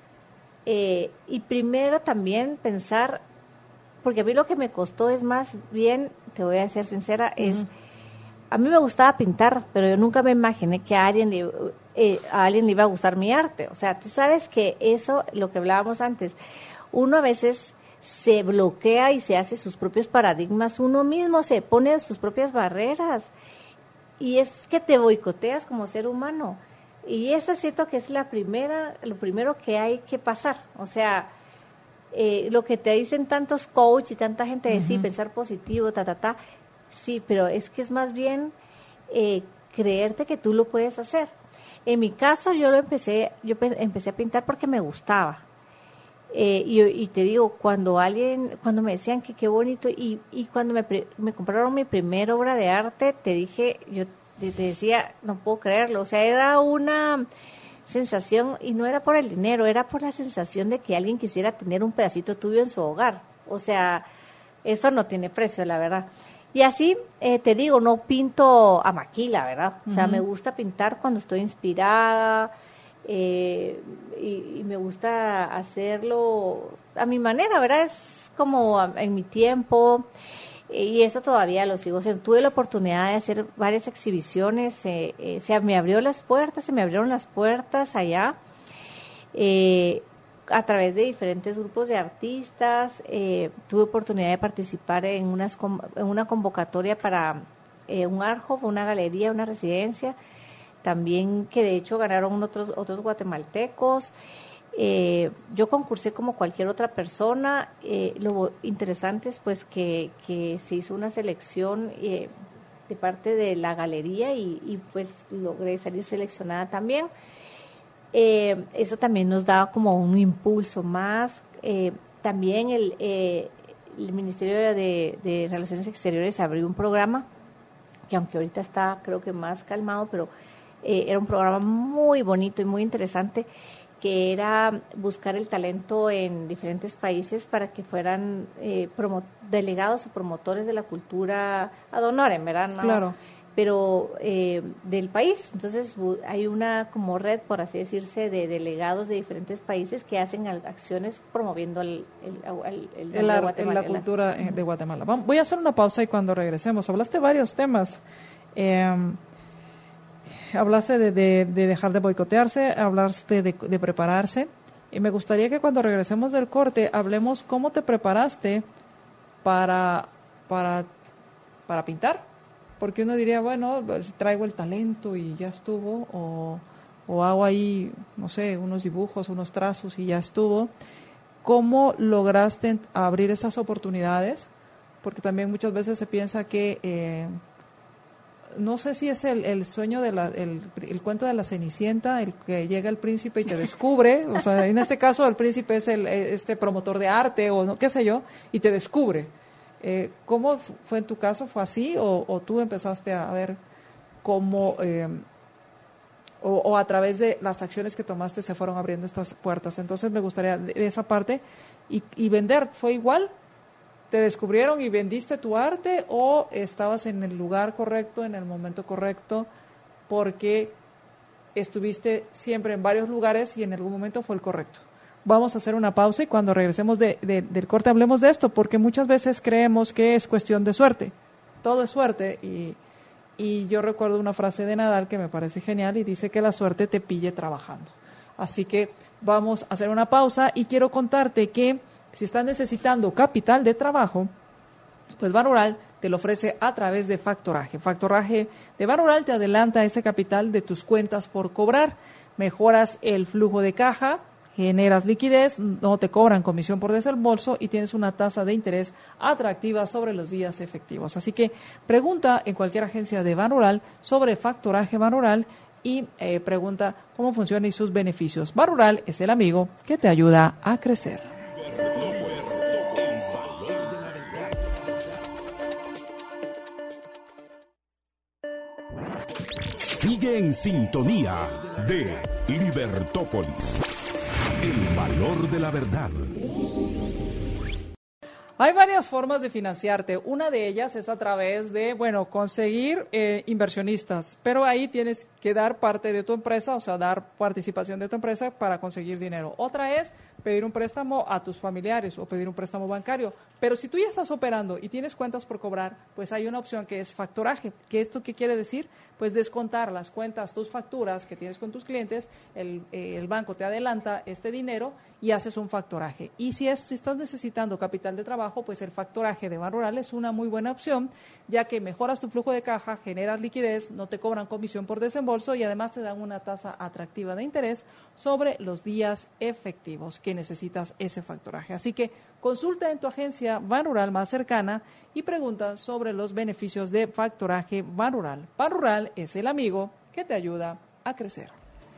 C: Eh, y primero también pensar, porque a mí lo que me costó es más bien, te voy a ser sincera, uh-huh. es, a mí me gustaba pintar, pero yo nunca me imaginé que a alguien, le, eh, a alguien le iba a gustar mi arte. O sea, tú sabes que eso, lo que hablábamos antes, uno a veces se bloquea y se hace sus propios paradigmas, uno mismo se pone sus propias barreras, y es que te boicoteas como ser humano. Y eso siento que es la primera, lo primero que hay que pasar. O sea, eh, lo que te dicen tantos coach y tanta gente de uh-huh. sí, pensar positivo, ta, ta, ta. Sí, pero es que es más bien eh, creerte que tú lo puedes hacer. En mi caso, yo lo empecé, yo empecé a pintar porque me gustaba. Eh, y, y te digo, cuando alguien, cuando me decían que qué bonito, y, y cuando me, me compraron mi primera obra de arte, te dije, yo te decía, no puedo creerlo, o sea, era una sensación, y no era por el dinero, era por la sensación de que alguien quisiera tener un pedacito tuyo en su hogar. O sea, eso no tiene precio, la verdad. Y así, eh, te digo, no pinto a maquila, ¿verdad? O sea, uh-huh. me gusta pintar cuando estoy inspirada, eh, y, y me gusta hacerlo a mi manera, ¿verdad? Es como a, en mi tiempo. Y eso todavía lo sigo haciendo. Tuve la oportunidad de hacer varias exhibiciones, eh, eh, se me abrió las puertas, se me abrieron las puertas allá, eh, a través de diferentes grupos de artistas. Eh, tuve oportunidad de participar en, unas, en una convocatoria para eh, un Arjo, una galería, una residencia, también que de hecho ganaron otros, otros guatemaltecos. Eh, yo concursé como cualquier otra persona. Eh, lo interesante es pues que, que se hizo una selección eh, de parte de la galería y, y pues logré salir seleccionada también. Eh, eso también nos daba como un impulso más. Eh, también el, eh, el Ministerio de, de Relaciones Exteriores abrió un programa que aunque ahorita está creo que más calmado, pero eh, era un programa muy bonito y muy interesante, que era buscar el talento en diferentes países para que fueran eh, promo- delegados o promotores de la cultura ad honorem, ¿verdad? ¿No?
B: Claro.
C: Pero eh, del país. Entonces bu- hay una como red, por así decirse, de delegados de diferentes países que hacen al- acciones promoviendo el, el, el, el,
B: El ar-
C: Guatemala,
B: la cultura eh, de Guatemala. Vamos, voy a hacer una pausa y cuando regresemos, hablaste varios temas. Eh, hablaste de, de, de dejar de boicotearse, hablaste de, de prepararse. Y me gustaría que cuando regresemos del corte hablemos cómo te preparaste para, para, para pintar. Porque uno diría, bueno, pues, traigo el talento y ya estuvo, o, o hago ahí, no sé, unos dibujos, unos trazos y ya estuvo. ¿Cómo lograste abrir esas oportunidades? Porque también muchas veces se piensa que, eh, no sé si es el, el sueño, de la, el, el cuento de la Cenicienta, el que llega el príncipe y te descubre, o sea, en este caso el príncipe es el este promotor de arte o no, qué sé yo, y te descubre. Eh, ¿Cómo fue en tu caso? ¿Fue así o, o tú empezaste a ver cómo eh, o, o a través de las acciones que tomaste se fueron abriendo estas puertas? Entonces me gustaría de, de esa parte. Y, y vender, ¿fue igual? ¿Te descubrieron y vendiste tu arte o estabas en el lugar correcto, en el momento correcto, porque estuviste siempre en varios lugares y en algún momento fue el correcto? Vamos a hacer una pausa y cuando regresemos de, de, del corte hablemos de esto, porque muchas veces creemos que es cuestión de suerte. Todo es suerte y, y yo recuerdo una frase de Nadal que me parece genial y dice que la suerte te pille trabajando. Así que vamos a hacer una pausa y quiero contarte que si estás necesitando capital de trabajo, pues Banrural te lo ofrece a través de factoraje. Factoraje de Banrural te adelanta ese capital de tus cuentas por cobrar, mejoras el flujo de caja, generas liquidez, no te cobran comisión por desembolso y tienes una tasa de interés atractiva sobre los días efectivos. Así que pregunta en cualquier agencia de Banrural sobre factoraje Banrural y eh, pregunta cómo funciona y sus beneficios. Banrural es el amigo que te ayuda a crecer.
A: Sigue en sintonía de Libertópolis. El valor de la verdad.
B: Hay varias formas de financiarte. Una de ellas es a través de, bueno, conseguir eh, inversionistas, pero ahí tienes que dar parte de tu empresa, o sea, dar participación de tu empresa para conseguir dinero. Otra es pedir un préstamo a tus familiares o pedir un préstamo bancario. Pero si tú ya estás operando y tienes cuentas por cobrar, pues hay una opción que es factoraje. ¿Qué esto qué quiere decir? Pues descontar las cuentas, tus facturas que tienes con tus clientes, el, eh, el banco te adelanta este dinero y haces un factoraje. Y si, es, si estás necesitando capital de trabajo, pues el factoraje de Banrural es una muy buena opción, ya que mejoras tu flujo de caja, generas liquidez, no te cobran comisión por desembolso y además te dan una tasa atractiva de interés sobre los días efectivos que necesitas ese factoraje. Así que consulta en tu agencia Banrural más cercana y pregunta sobre los beneficios de factoraje Banrural. Banrural es el amigo que te ayuda a crecer.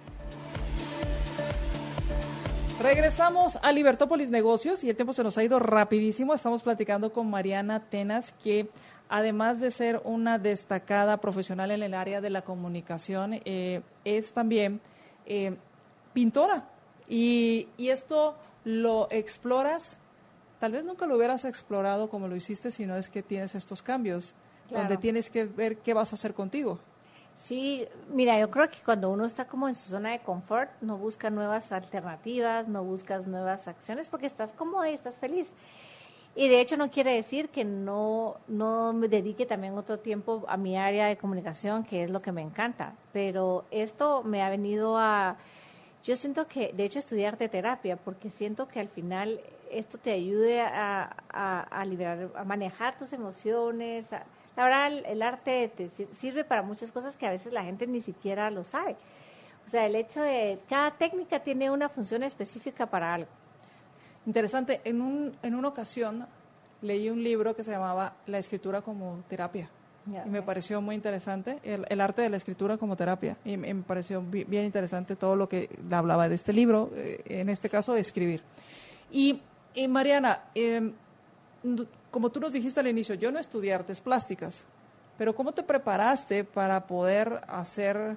B: Regresamos a Libertópolis Negocios y el tiempo se nos ha ido rapidísimo. Estamos platicando con Mariana Tenas, que además de ser una destacada profesional en el área de la comunicación, eh, es también eh, pintora. Y, y esto lo exploras, tal vez nunca lo hubieras explorado como lo hiciste, sino es que tienes estos cambios, claro, donde tienes que ver qué vas a hacer contigo.
C: Sí, mira, yo creo que cuando uno está como en su zona de confort, no busca nuevas alternativas, no buscas nuevas acciones porque estás cómodo y estás feliz. Y de hecho no quiere decir que no, no me dedique también otro tiempo a mi área de comunicación, que es lo que me encanta. Pero esto me ha venido a... Yo siento que, de hecho, estudiar arte terapia, porque siento que al final esto te ayude a, a, a liberar, a manejar tus emociones. A, la verdad, el, el arte te sirve para muchas cosas que a veces la gente ni siquiera lo sabe. O sea, el hecho de cada técnica tiene una función específica para algo.
B: Interesante. En, un, en una ocasión leí un libro que se llamaba La escritura como terapia. Yeah, y me okay. pareció muy interesante, el, el arte de la escritura como terapia. Y me, me pareció bien interesante todo lo que hablaba de este libro, eh, en este caso, de escribir. Y, y Mariana, eh, como tú nos dijiste al inicio, yo no estudié artes plásticas, pero ¿cómo te preparaste para poder hacer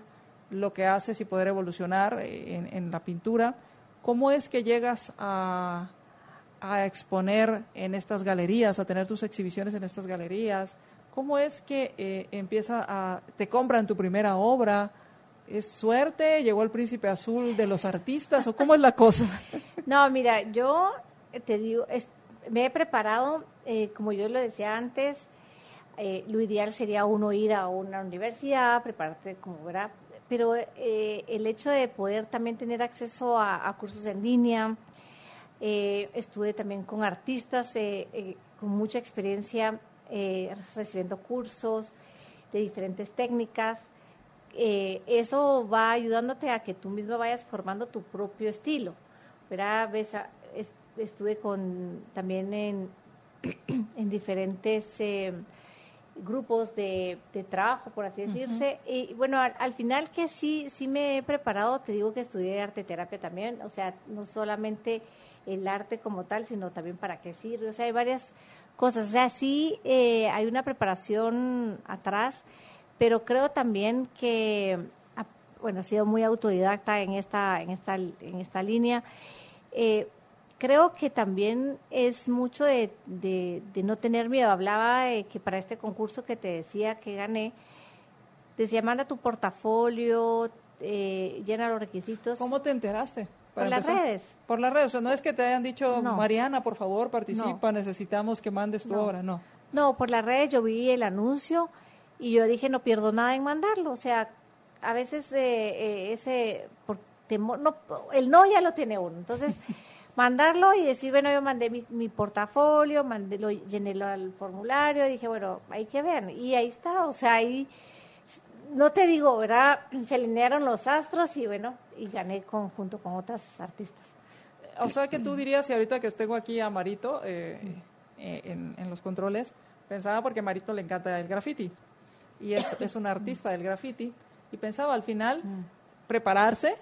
B: lo que haces y poder evolucionar en, en la pintura. ¿Cómo es que llegas a, a exponer en estas galerías, a tener tus exhibiciones en estas galerías? ¿Cómo es que eh, empieza a, te compran tu primera obra? ¿Es suerte? ¿Llegó el príncipe azul de los artistas? ¿O cómo es la cosa?
C: No, mira, yo te digo, es, me he preparado, eh, como yo lo decía antes, eh, lo ideal sería uno ir a una universidad, prepararte como verá, pero eh, el hecho de poder también tener acceso a, a cursos en línea, eh, estuve también con artistas eh, eh, con mucha experiencia eh, recibiendo cursos de diferentes técnicas. Eh, eso va ayudándote a que tú misma vayas formando tu propio estilo. ¿Verdad? Ves a, es, estuve con también en, en diferentes eh, grupos de, de trabajo, por así decirse. Uh-huh. Y bueno, al, al final que sí, sí me he preparado, te digo que estudié arte terapia también, o sea, no solamente el arte como tal, sino también para qué sirve, o sea, hay varias cosas, o sea, sí eh, hay una preparación atrás, pero creo también que, bueno, he sido muy autodidacta en esta, en esta, en esta línea. Eh, creo que también es mucho de, de, de no tener miedo. Hablaba de que para este concurso que te decía que gané, decía, manda tu portafolio, eh, llena los requisitos.
B: ¿Cómo te enteraste?
C: Por las redes.
B: Por las redes, o sea, no es que te hayan dicho,
C: no.
B: Mariana, por favor, participa,
C: no.
B: necesitamos que mandes tu
C: no.
B: obra, no.
C: No, por las redes yo vi el anuncio y yo dije, no pierdo nada en mandarlo, o sea, a veces eh, eh, ese, por temor, no, el no ya lo tiene uno, entonces mandarlo y decir, bueno, yo mandé mi, mi portafolio, mandé, lo, llené lo, el formulario, dije, bueno, hay que ver, y ahí está, o sea, ahí, no te digo, ¿verdad? Se alinearon los astros y bueno, y gané con, junto con otras artistas.
B: O sea, que tú dirías, y ahorita que tengo aquí a Marito eh, eh, en, en los controles, pensaba porque a Marito le encanta el graffiti, y es, es un artista del graffiti, y pensaba al final prepararse,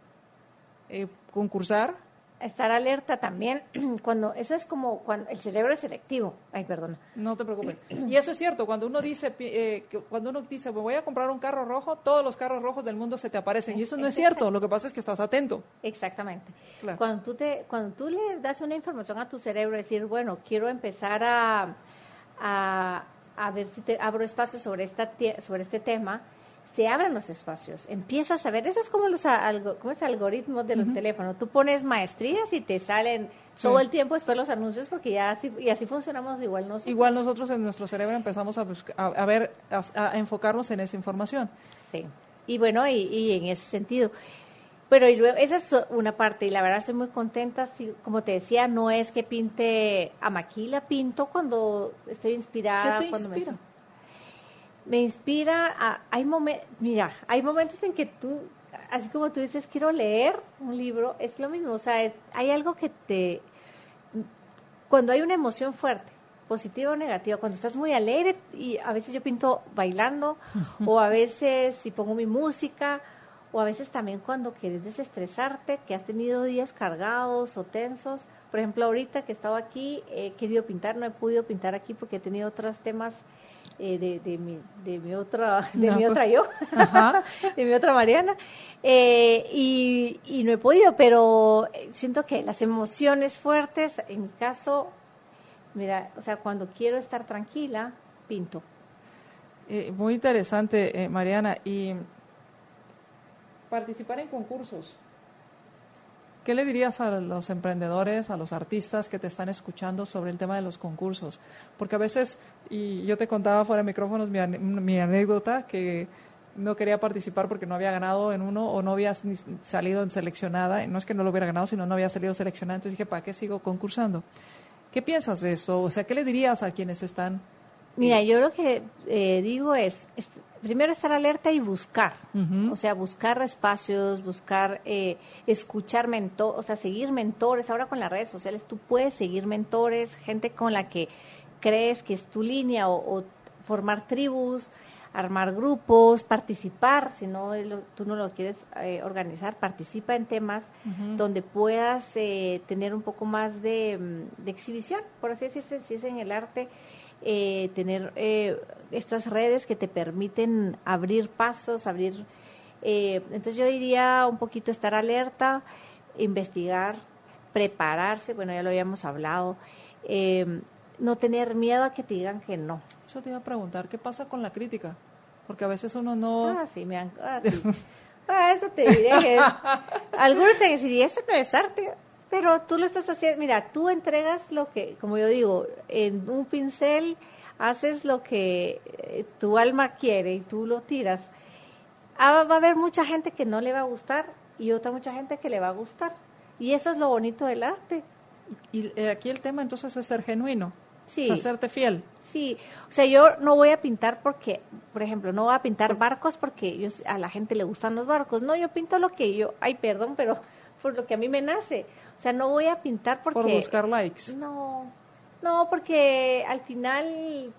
B: eh, concursar.
C: Estar alerta también, cuando eso es como cuando el cerebro es selectivo. Ay, perdona.
B: No te preocupes. Y eso es cierto, cuando uno dice, eh, que cuando uno dice, me voy a comprar un carro rojo, todos los carros rojos del mundo se te aparecen. Y eso no es cierto, lo que pasa es que estás atento.
C: Exactamente.
B: Claro. Cuando
C: tú te, cuando tú le das una información a tu cerebro, decir, bueno, quiero empezar a, a, a ver si te abro espacio sobre, esta, sobre este tema, se abren los espacios, empiezas a ver, eso es como los algo, ¿cómo es? algoritmos de los uh-huh. teléfonos, tú pones maestrías y te salen sí. todo el tiempo después los anuncios porque ya así, y así funcionamos igual nosotros.
B: Igual nosotros en nuestro cerebro empezamos a, buscar, a, a ver, a, a enfocarnos en esa información.
C: Sí, y bueno, y, y en ese sentido, pero y luego, esa es una parte y la verdad estoy muy contenta, sí, como te decía, no es que pinte a maquila, pinto cuando estoy inspirada.
B: ¿Qué te
C: cuando
B: inspira?
C: Me, Me inspira, a, hay momentos, mira, hay momentos en que tú, así como tú dices, quiero leer un libro, es lo mismo, o sea, es, hay algo que te, cuando hay una emoción fuerte, positiva o negativa, cuando estás muy alegre, y a veces yo pinto bailando, o a veces si pongo mi música, o a veces también cuando quieres desestresarte, que has tenido días cargados o tensos, por ejemplo, ahorita que he estado aquí, he querido pintar, no he podido pintar aquí porque he tenido otros temas Eh, de, de, mi, de mi otra de no, mi otra yo Ajá. de mi otra Mariana eh, y, y no he podido, pero siento que las emociones fuertes, en mi caso, mira, o sea, cuando quiero estar tranquila, pinto.
B: Eh, muy interesante, eh, Mariana, y participar en concursos. ¿Qué le dirías a los emprendedores, a los artistas que te están escuchando sobre el tema de los concursos? Porque a veces, y yo te contaba fuera de micrófonos mi, mi anécdota, que no quería participar porque no había ganado en uno o no había salido seleccionada. No es que no lo hubiera ganado, sino no había salido seleccionada. Entonces dije, ¿para qué sigo concursando? ¿Qué piensas de eso? O sea, ¿qué le dirías a quienes están?
C: Mira, yo lo que eh, digo es, es, primero estar alerta y buscar, uh-huh. o sea, buscar espacios, buscar, eh, escuchar mentores, o sea, seguir mentores. Ahora con las redes sociales tú puedes seguir mentores, gente con la que crees que es tu línea, o, o formar tribus, armar grupos, participar, si no lo, tú no lo quieres eh, organizar, participa en temas uh-huh. donde puedas eh, tener un poco más de, de exhibición, por así decirse, si es en el arte. Eh, tener eh, estas redes que te permiten abrir pasos, abrir Eh, entonces yo diría un poquito estar alerta, investigar, prepararse, bueno, ya lo habíamos hablado, eh, no tener miedo a que te digan que no.
B: Eso te iba a preguntar, ¿qué pasa con la crítica? Porque a veces uno no...
C: Ah, sí, me han... Ah, sí. Ah, eso te diré que... Algunos te dicen, y eso no es arte, pero tú lo estás haciendo... Mira, tú entregas lo que, como yo digo, en un pincel haces lo que eh, tu alma quiere y tú lo tiras. Ah, va a haber mucha gente que no le va a gustar y otra mucha gente que le va a gustar. Y eso es lo bonito del arte.
B: Y, y aquí el tema entonces es ser genuino,
C: Sí.
B: o sea, serte fiel.
C: Sí, o sea, yo no voy a pintar porque, por ejemplo, no voy a pintar barcos porque yo, a la gente le gustan los barcos. No, yo pinto lo que yo, ay, perdón, pero por lo que a mí me nace. O sea, no voy a pintar porque...
B: Por buscar likes.
C: No, no, porque al final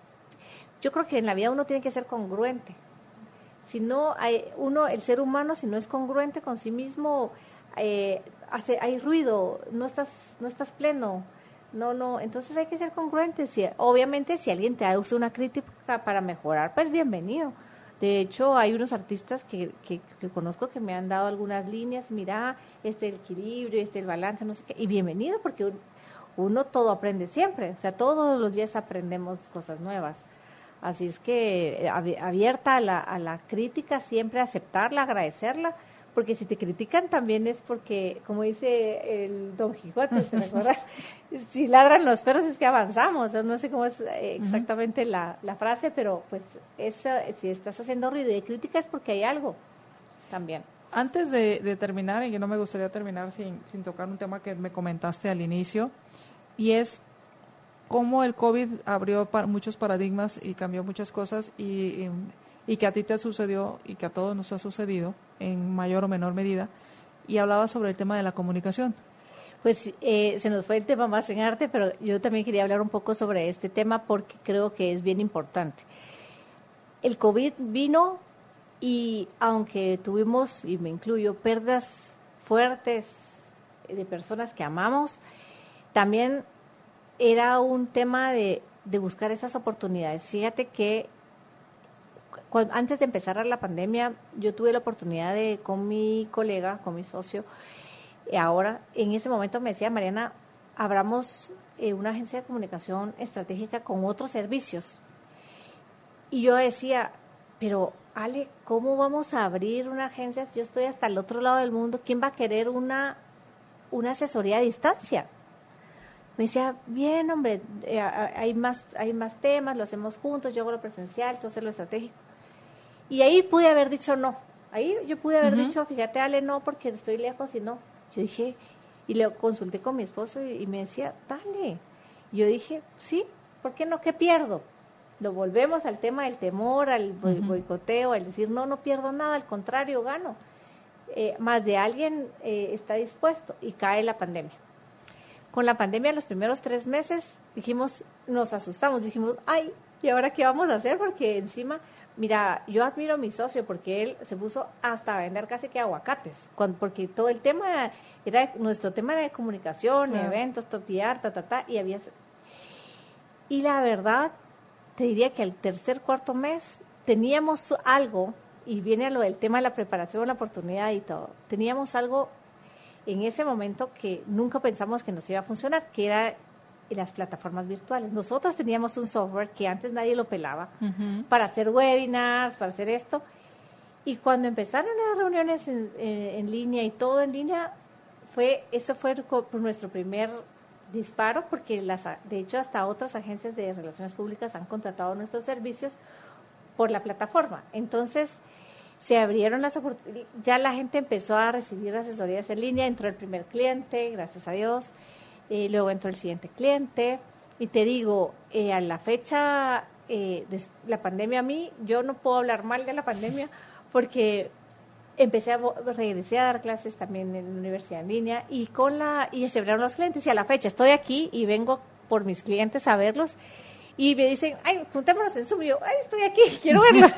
C: yo creo que en la vida uno tiene que ser congruente. Si no, hay, uno, el ser humano, si no es congruente con sí mismo, eh, hace, hay ruido, no estás, no estás pleno. No, no, entonces hay que ser congruentes. Si, obviamente, si alguien te hace una crítica para mejorar, pues bienvenido. De hecho, hay unos artistas que, que, que conozco que me han dado algunas líneas, mira, este el equilibrio, este el balance, no sé qué, y bienvenido, porque un, uno todo aprende siempre, o sea, todos los días aprendemos cosas nuevas. Así es que abierta a la, a la crítica, siempre aceptarla, agradecerla, porque si te critican también es porque, como dice el Don Quijote, ¿te acuerdas? Si ladran los perros es que avanzamos, no sé cómo es exactamente uh-huh. la, la frase, pero pues esa, si estás haciendo ruido y de crítica es porque hay algo también.
B: Antes de, de terminar, y que no me gustaría terminar sin, sin tocar un tema que me comentaste al inicio, y es cómo el COVID abrió para muchos paradigmas y cambió muchas cosas y, y, y que a ti te sucedió y que a todos nos ha sucedido en mayor o menor medida, y hablaba sobre el tema de la comunicación.
C: Pues eh, se nos fue el tema más en arte, pero yo también quería hablar un poco sobre este tema porque creo que es bien importante. El COVID vino y aunque tuvimos, y me incluyo, pérdidas fuertes de personas que amamos, también era un tema de, de buscar esas oportunidades. Fíjate que cuando, antes de empezar la pandemia, yo tuve la oportunidad de, con mi colega, con mi socio, y ahora, en ese momento me decía, Mariana, abramos eh, una agencia de comunicación estratégica con otros servicios. Y yo decía, pero Ale, ¿cómo vamos a abrir una agencia? Yo estoy hasta el otro lado del mundo. ¿Quién va a querer una, una asesoría a distancia? Me decía, bien, hombre, eh, hay más, hay más temas, lo hacemos juntos, yo hago lo presencial, tú haces lo estratégico. Y ahí pude haber dicho no. Ahí yo pude haber uh-huh. dicho, fíjate, Ale, no, porque estoy lejos y no. Yo dije, y le consulté con mi esposo y, y me decía, dale. Yo dije, sí, ¿por qué no? ¿Qué pierdo? Lo volvemos al tema del temor, al uh-huh. boicoteo, al decir, no, no pierdo nada, al contrario, gano. Eh, más de alguien eh, está dispuesto y cae la pandemia. Con la pandemia, los primeros tres meses, dijimos, nos asustamos, dijimos, ay, ¿y ahora qué vamos a hacer? Porque encima, mira, yo admiro a mi socio porque él se puso hasta a vender casi que aguacates, cuando, porque todo el tema, era nuestro tema era de comunicación, claro. eventos, topiar, ta, ta, ta, y había... Y la verdad, te diría que al tercer, cuarto mes, teníamos algo, y viene a lo del tema de la preparación, la oportunidad y todo, teníamos algo en ese momento que nunca pensamos que nos iba a funcionar, que era las plataformas virtuales. Nosotros teníamos un software que antes nadie lo pelaba uh-huh. para hacer webinars, para hacer esto, y cuando empezaron las reuniones en, en, en línea y todo en línea, fue eso fue nuestro primer disparo, porque las, de hecho hasta otras agencias de relaciones públicas han contratado nuestros servicios por la plataforma. Entonces se abrieron las oportunidades, ya la gente empezó a recibir asesorías en línea, entró el primer cliente, gracias a Dios, eh, luego entró el siguiente cliente, y te digo, eh, a la fecha, eh, de la pandemia a mí, yo no puedo hablar mal de la pandemia, porque empecé a, regresé a dar clases también en la universidad en línea, y con la, y se abrieron los clientes, y a la fecha estoy aquí, y vengo por mis clientes a verlos, y me dicen, ay, juntémonos en Zoom, y yo, ay, estoy aquí, quiero verlos.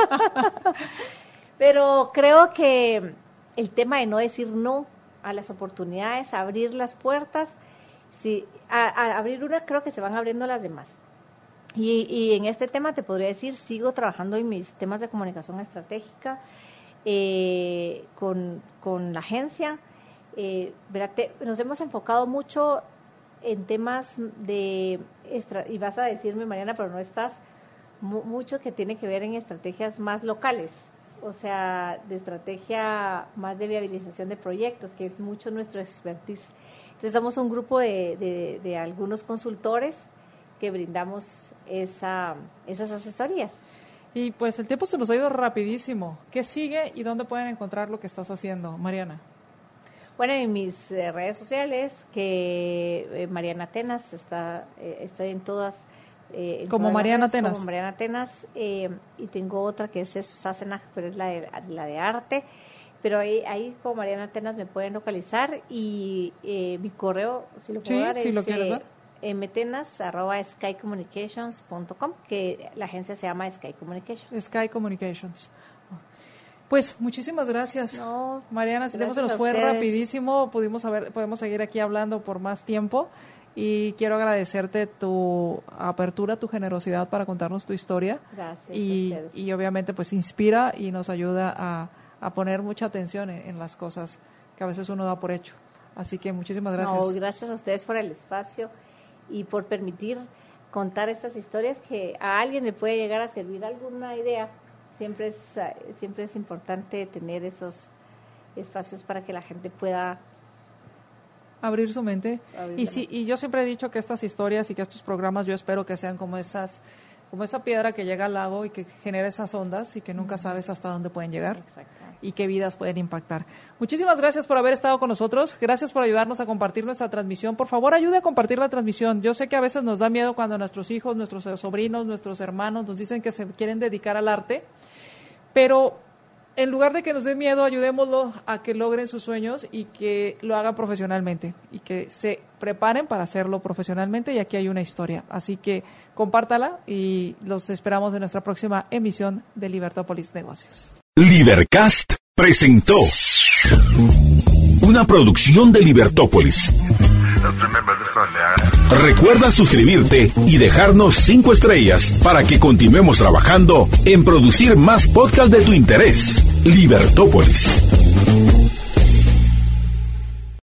C: Pero creo que el tema de no decir no a las oportunidades, abrir las puertas, sí, a, a abrir una, creo que se van abriendo las demás. Y, y en este tema te podría decir, sigo trabajando en mis temas de comunicación estratégica, eh, con, con la agencia. Eh, verate, nos hemos enfocado mucho en temas de, y vas a decirme, Mariana, pero no estás, mu, mucho que tiene que ver en estrategias más locales, o sea, de estrategia más de viabilización de proyectos, que es mucho nuestro expertise. Entonces somos un grupo de, de, de algunos consultores que brindamos esa, esas asesorías.
B: Y pues el tiempo se nos ha ido rapidísimo. ¿Qué sigue y dónde pueden encontrar lo que estás haciendo, Mariana?
C: Bueno, en mis eh, redes sociales, que eh, Mariana Atenas, está, eh, estoy en todas. Eh, en
B: como
C: todas
B: Mariana
C: redes,
B: Atenas.
C: Como Mariana Atenas, eh, y tengo otra que es Sasenaj, pero es la de, la de arte. Pero ahí, ahí como Mariana Atenas me pueden localizar y eh, mi correo, si lo puedo
B: sí,
C: dar,
B: si
C: es
B: lo quieres dar.
C: Eh, mtenas arroba sky communications punto com, que la agencia se llama Sky Communications.
B: Sky Communications. Pues muchísimas gracias,
C: no,
B: Mariana. Si se nos fue
C: ustedes.
B: rapidísimo, pudimos haber, podemos seguir aquí hablando por más tiempo y quiero agradecerte tu apertura, tu generosidad para contarnos tu historia.
C: Gracias
B: y,
C: a ustedes.
B: Y obviamente pues inspira y nos ayuda a, a poner mucha atención en, en las cosas que a veces uno da por hecho. Así que muchísimas gracias.
C: No, gracias a ustedes por el espacio y por permitir contar estas historias que a alguien le puede llegar a servir alguna idea. Siempre es, siempre es importante tener esos espacios para que la gente pueda
B: abrir su mente.
C: Abrir
B: y sí,
C: mente.
B: Y yo siempre he dicho que estas historias y que estos programas yo espero que sean como esas, como esa piedra que llega al lago y que genera esas ondas y que nunca sabes hasta dónde pueden llegar.
C: Exacto.
B: Y qué vidas pueden impactar. Muchísimas gracias por haber estado con nosotros. Gracias por ayudarnos a compartir nuestra transmisión. Por favor, ayude a compartir la transmisión. Yo sé que a veces nos da miedo cuando nuestros hijos, nuestros sobrinos, nuestros hermanos nos dicen que se quieren dedicar al arte, pero en lugar de que nos dé miedo, ayudémoslo a que logren sus sueños y que lo hagan profesionalmente y que se preparen para hacerlo profesionalmente, y aquí hay una historia. Así que compártala y los esperamos en nuestra próxima emisión de Libertópolis Negocios.
A: Libercast presentó una producción de Libertópolis. Recuerda suscribirte y dejarnos cinco estrellas para que continuemos trabajando en producir más podcasts de tu interés. Libertópolis.